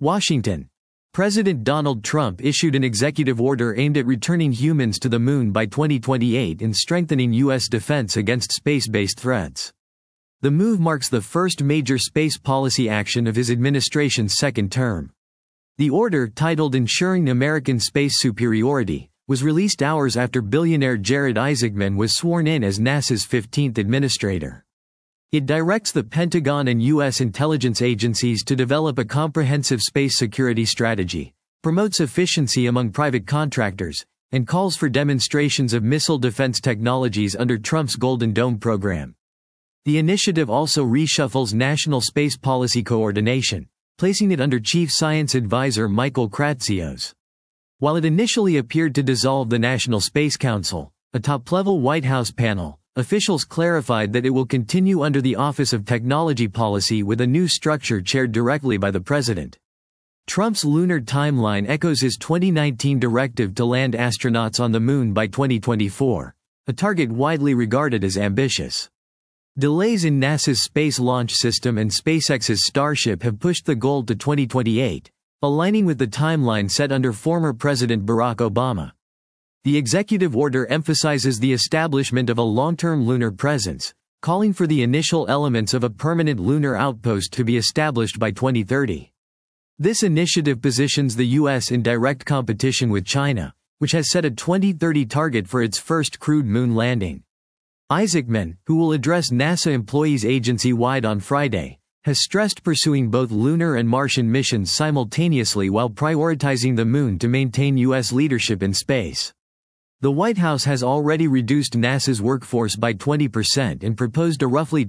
Washington. President Donald Trump issued an executive order aimed at returning humans to the Moon by 2028 and strengthening U.S. defense against space-based threats. The move marks the first major space policy action of his administration's second term. The order, titled Ensuring American Space Superiority, was released hours after billionaire Jared Isaacman was sworn in as NASA's 15th administrator. It directs the Pentagon and U.S. intelligence agencies to develop a comprehensive space security strategy, promotes efficiency among private contractors, and calls for demonstrations of missile defense technologies under Trump's Golden Dome program. The initiative also reshuffles national space policy coordination, placing it under Chief Science Advisor Michael Kratsios. While it initially appeared to dissolve the National Space Council, a top-level White House panel, officials clarified that it will continue under the Office of Technology Policy with a new structure chaired directly by the president. Trump's lunar timeline echoes his 2019 directive to land astronauts on the Moon by 2024, a target widely regarded as ambitious. Delays in NASA's Space Launch System and SpaceX's Starship have pushed the goal to 2028, aligning with the timeline set under former President Barack Obama. The executive order emphasizes the establishment of a long-term lunar presence, calling for the initial elements of a permanent lunar outpost to be established by 2030. This initiative positions the U.S. in direct competition with China, which has set a 2030 target for its first crewed moon landing. Isaacman, who will address NASA employees agency-wide on Friday, has stressed pursuing both lunar and Martian missions simultaneously while prioritizing the Moon to maintain U.S. leadership in space. The White House has already reduced NASA's workforce by 20% and proposed a roughly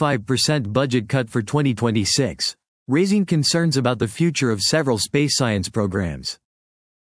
25% budget cut for 2026, raising concerns about the future of several space science programs.